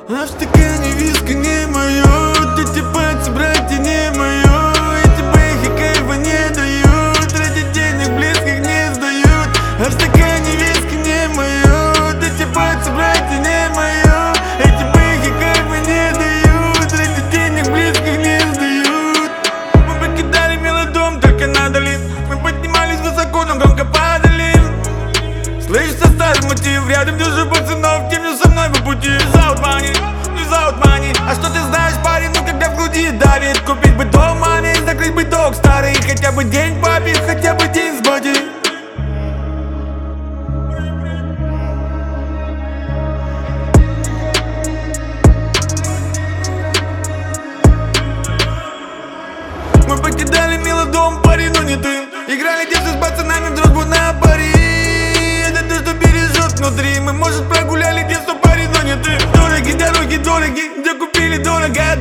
А в стакане виски не мое, эти пальцы, братья, не мое. Эти бэхи кайфа не дают, ради денег близких не сдают. А в стакане виски не мое, эти пальцы, братья, не мое. Эти бэхи кайфа не дают, ради денег близких не сдают. Мы покидали милый дом, только на долин. Мы поднимались высоко, но громко падали. Слышится старый мотив, рядом держу пацанов, тем не со мной по пути. Without money, а что ты знаешь, парень, ну когда в груди давит? Купить бы дом маме, закрыть бы долг старый. Хотя бы день папе, хотя бы день с боди. Мы покидали милый дом, парень, но не ты. Играли детство с пацанами в дружбу на пари. Это то, что бережет внутри. Мы, может, прогуляли детство, парень, но не ты. Дороги, дороги, дороги, где купили дорого.